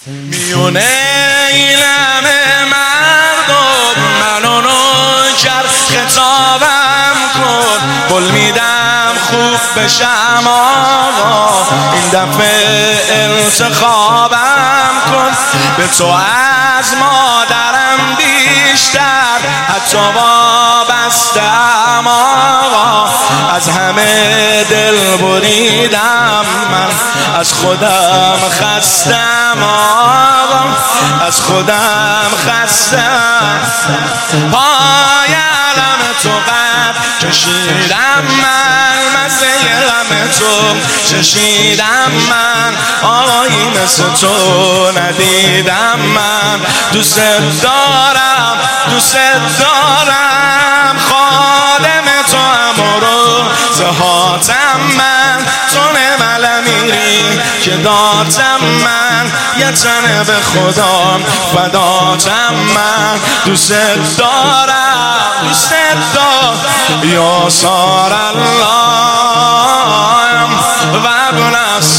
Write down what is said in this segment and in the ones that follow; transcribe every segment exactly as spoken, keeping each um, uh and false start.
میونه این همه مردم منو نوکر خطابم کن، قول میدم خوب بشم آقا، این دفعه انتخابم کن. به تو از مادرم بیشتر حتی وابسته‌ام آقا، از همه دل بریدم من، از خودم خستم آقا، از خودم خستم. پای علم تو قد کشیدم من، مزه غم تو چشیدم من، آقایی مثل تو ندیدم من. دوست دارم دوست دارم خادم تو هم و روزهاتم من، تو نمل میری که داتم من، یه تنه به خودم فداتم من. دوست دارم دوست دارم یا سار الله و ابن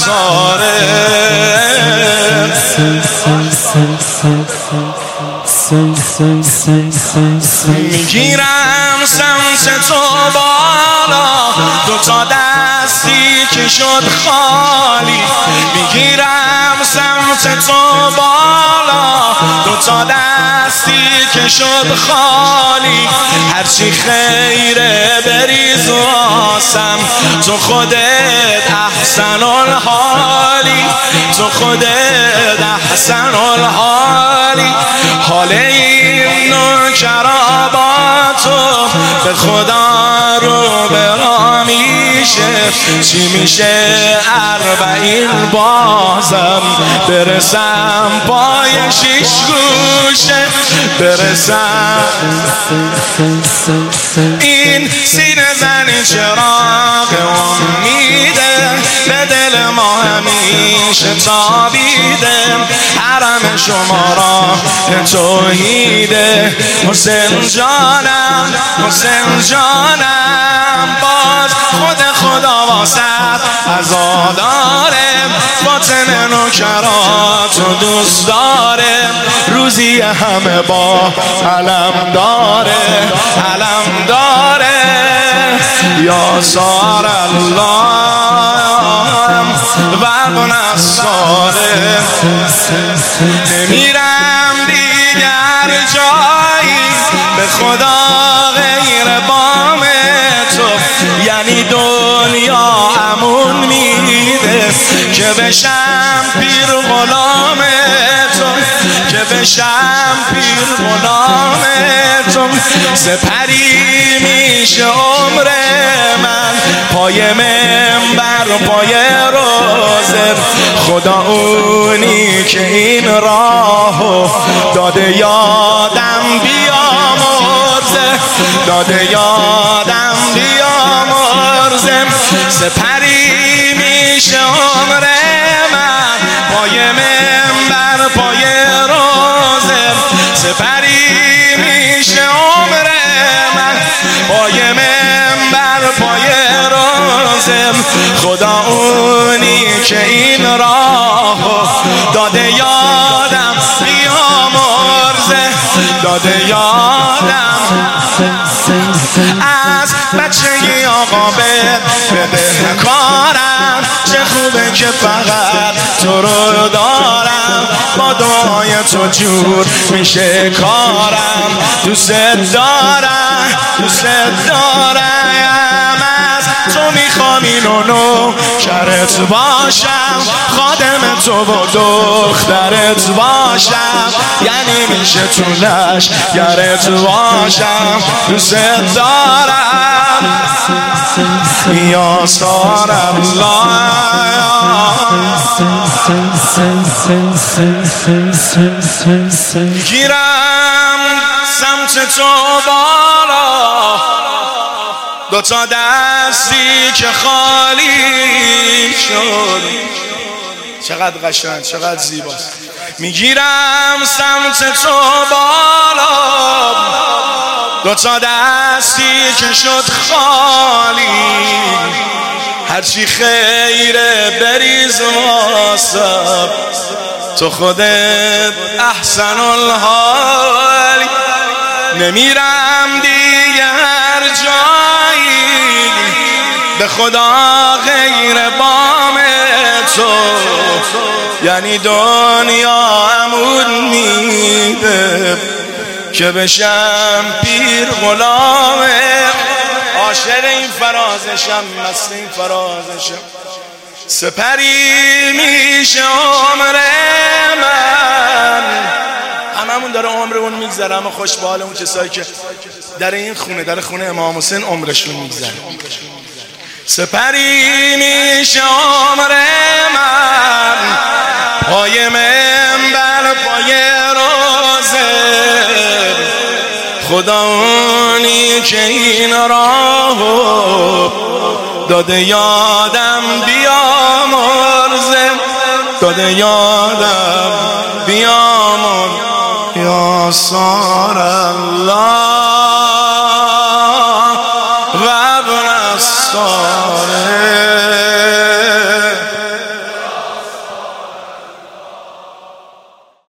میگیرم سمت تو بالا، دوتا دستی که شد خالی، میگیرم سمت تو بالا، دوتا دستی که شد خالی. هرچی خیره بریز واسم، تو خودت احسن الحالی، تو خودت احسن الحالی. حال این نوکراباتو به خدا رو برا میشه، چی میشه اربعین بازم برسم پای شیش گوشه، برسم این سینه زنی چراغ امیده، به دل ما همیشه تابیده، حرم شما را توحیده. حسین جانم حسین جانم باز خود خدا واسط عزاداره، باطن نوکرات و دوست داره، روزی همه با علم داره علم داره. یا سار الله و ابن الصاره، نمیرم دیگر جایی به خدا غیر بام تو، یعنی دنیا امون میده که بشم پیر غلام تو، که بشم پیر غلام تو. سپری میشه عمر من پای منبر پای روزه، خدا اونی که این راهو داده یادم بیامرزه، داده یادم بیامرزه. سپری میشه عمر من پای منبر پای روزه، سپری میشه عمر من پای منبر پای روزه. خدا اونی که این راهو داده یادم بیامرزه، داده یادم. از بچگی آقا بده کارم، چه خوبه که فقط تو رو دارم، با دعای تو جور میشه کارم. دوست دارم دوست دارم، از تو میخوام اینو نوکرت باشم، خادم تو و دخترت باشم، یعنی میشه تو لشگرت باشم. دوست دارم یا سار الله. گیرم سمت تو بالا، دوتا دستی که خالی شد. چقدر قشنگ، چقدر زیباست. میگیرم سمت تو بالا، دوتا دستی که شد خالی، هرچی خیره بریز واسم، تو خودت احسن الحال. نمیرم دیگه هر جایی به خدا غیر بام تو، یعنی دنیا امون میده که بشم پیر غلامه. عاشق این فرازشم، مست این فرازشم. سپری میشه عمر من، هممون داره عمرمون میگذره، اما خوش به حال اون کسایی که در این خونه، در خونه امام حسین عمرشون میگذره. سپری میشه عمر من، پای منبر، پای روزه، خدا اونی که این راهو داده یادم بیامرزه، داده یادم بیامرز. یا سار الله و ابن الساره